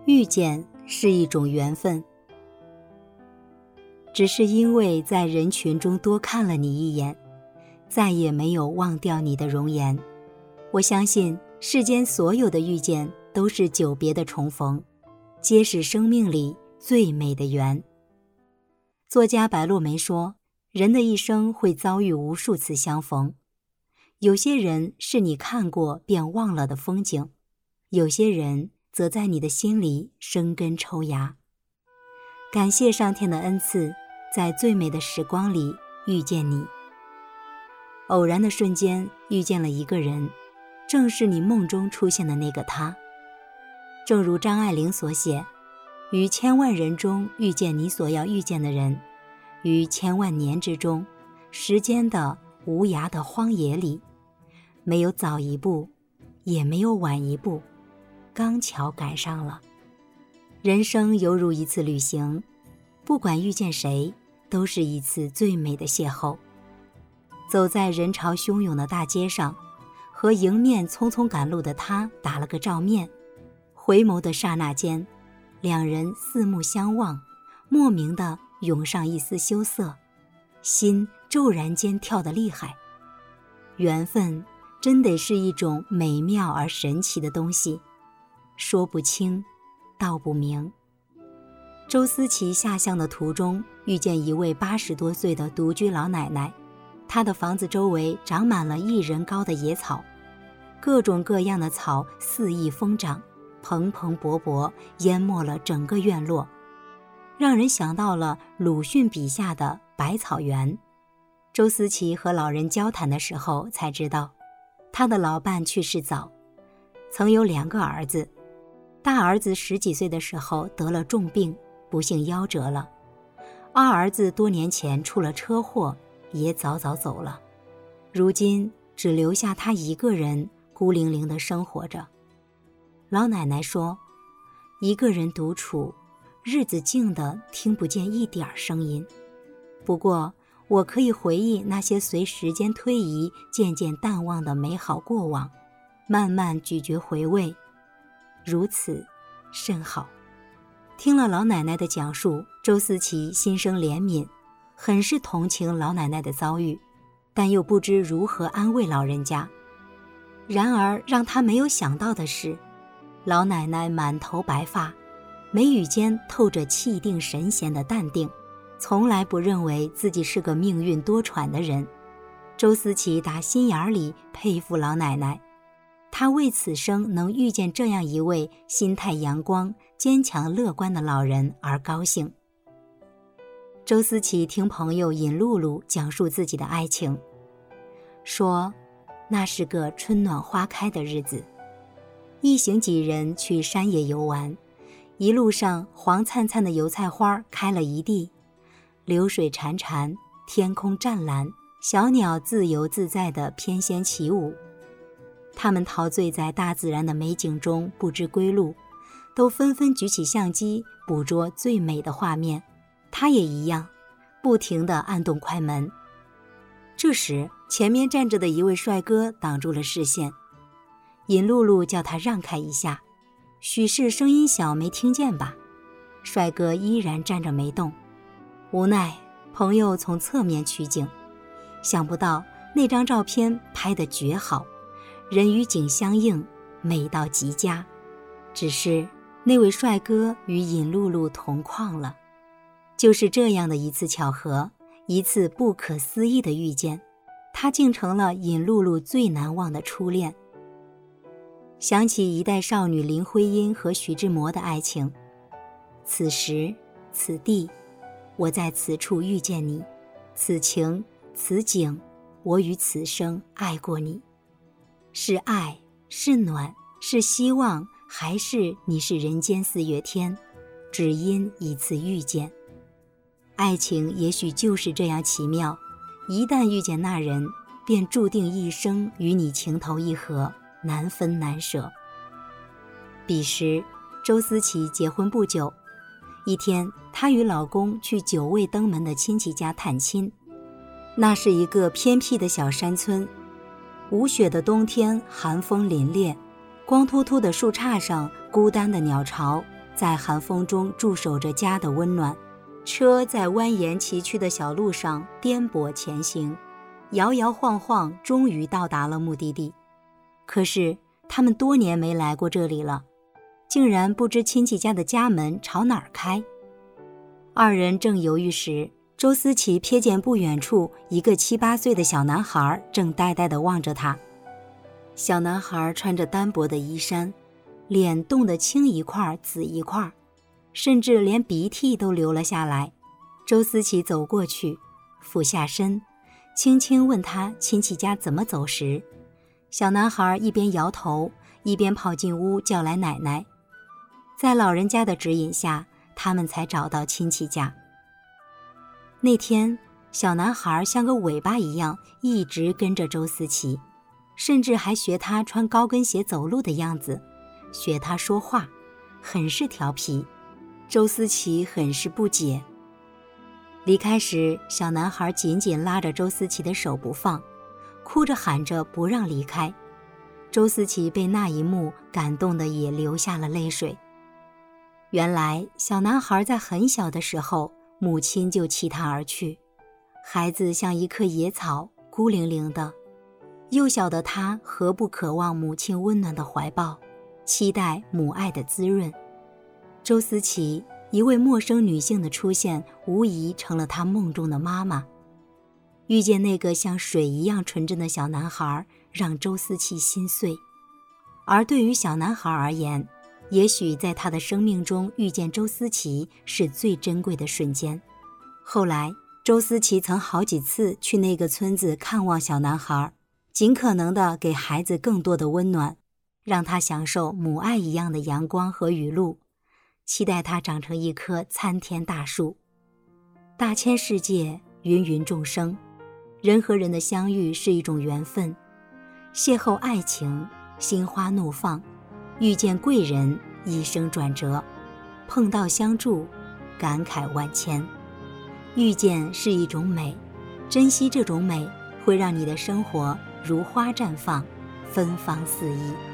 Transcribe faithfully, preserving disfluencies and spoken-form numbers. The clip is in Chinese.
遇见是一种缘分，只是因为在人群中多看了你一眼，再也没有忘掉你的容颜。我相信世间所有的遇见都是久别的重逢，皆是生命里最美的缘。作家白落梅说，人的一生会遭遇无数次相逢，有些人是你看过便忘了的风景，有些人则在你的心里生根抽芽。感谢上天的恩赐，在最美的时光里遇见你。偶然的瞬间遇见了一个人，正是你梦中出现的那个他。正如张爱玲所写，于千万人中遇见你所要遇见的人，于千万年之中，时间的无涯的荒野里，没有早一步，也没有晚一步，刚巧赶上了。人生犹如一次旅行，不管遇见谁，都是一次最美的邂逅。走在人潮汹涌的大街上，和迎面匆匆赶路的他打了个照面，回眸的刹那间，两人四目相望，莫名地涌上一丝羞涩，心骤然间跳得厉害。缘分真得是一种美妙而神奇的东西，说不清，道不明。周思齐下乡的途中，遇见一位八十多岁的独居老奶奶，她的房子周围长满了一人高的野草，各种各样的草肆意疯长，蓬蓬勃勃，淹没了整个院落，让人想到了鲁迅笔下的百草园。周思齐和老人交谈的时候才知道，他的老伴去世早，曾有两个儿子，大儿子十几岁的时候得了重病，不幸夭折了，二儿子多年前出了车祸，也早早走了，如今只留下他一个人孤零零地生活着。老奶奶说，一个人独处，日子静得听不见一点声音，不过我可以回忆那些随时间推移渐渐淡忘的美好过往，慢慢咀嚼回味，如此甚好。听了老奶奶的讲述，周思齐心生怜悯，很是同情老奶奶的遭遇，但又不知如何安慰老人家。然而让他没有想到的是，老奶奶满头白发，眉宇间透着气定神闲的淡定，从来不认为自己是个命运多舛的人。周思齐打心眼里佩服老奶奶，她为此生能遇见这样一位心态阳光、坚强乐观的老人而高兴。周思齐听朋友尹露露讲述自己的爱情，说那是个春暖花开的日子，一行几人去山野游玩，一路上黄灿灿的油菜花开了一地，流水潺潺，天空湛蓝，小鸟自由自在地翩跹起舞。他们陶醉在大自然的美景中不知归路，都纷纷举起相机捕捉最美的画面。他也一样，不停地按动快门。这时前面站着的一位帅哥挡住了视线，尹露露叫他让开一下，许是声音小没听见吧，帅哥依然站着没动。无奈朋友从侧面取景，想不到那张照片拍得绝好，人与景相应，美到极佳。只是那位帅哥与尹露露同框了。就是这样的一次巧合，一次不可思议的遇见，他竟成了尹露露最难忘的初恋。想起一代少女林徽因和徐志摩的爱情，此时此地，我在此处遇见你，此情此景，我与此生爱过你。是爱，是暖，是希望，还是你是人间四月天，只因一次遇见。爱情也许就是这样奇妙，一旦遇见那人，便注定一生与你情投意合，难分难舍。彼时周思齐结婚不久，一天她与老公去久未登门的亲戚家探亲。那是一个偏僻的小山村，无雪的冬天，寒风凛冽，光秃秃的树杈上孤单的鸟巢， 在寒风中驻守着家的温暖。车在蜿蜒崎岖的小路上颠簸前行，摇摇晃晃，终于到达了目的地。可是他们多年没来过这里了，竟然不知亲戚家的家门朝哪儿开。二人正犹豫时，周思齐瞥见不远处一个七八岁的小男孩正呆呆地望着他。小男孩穿着单薄的衣衫，脸冻得青一块紫一块，甚至连鼻涕都流了下来。周思齐走过去，俯下身，轻轻问他亲戚家怎么走时，小男孩一边摇头，一边跑进屋叫来奶奶。在老人家的指引下，他们才找到亲戚家。那天，小男孩像个尾巴一样一直跟着周思齐，甚至还学他穿高跟鞋走路的样子，学他说话，很是调皮。周思齐很是不解。离开时，小男孩紧紧拉着周思齐的手不放，哭着喊着不让离开。周思齐被那一幕感动得也流下了泪水。原来小男孩在很小的时候，母亲就弃他而去，孩子像一棵野草，孤零零的。幼小的他何不渴望母亲温暖的怀抱，期待母爱的滋润。周思齐，一位陌生女性的出现，无疑成了他梦中的妈妈。遇见那个像水一样纯真的小男孩，让周思齐心碎。而对于小男孩而言，也许在他的生命中遇见周思齐是最珍贵的瞬间。后来，周思齐曾好几次去那个村子看望小男孩，尽可能地给孩子更多的温暖，让他享受母爱一样的阳光和雨露，期待他长成一棵参天大树。大千世界，芸芸众生，人和人的相遇是一种缘分，邂逅爱情，心花怒放，遇见贵人，一生转折，碰到相助，感慨万千。遇见是一种美，珍惜这种美，会让你的生活如花绽放，芬芳四溢。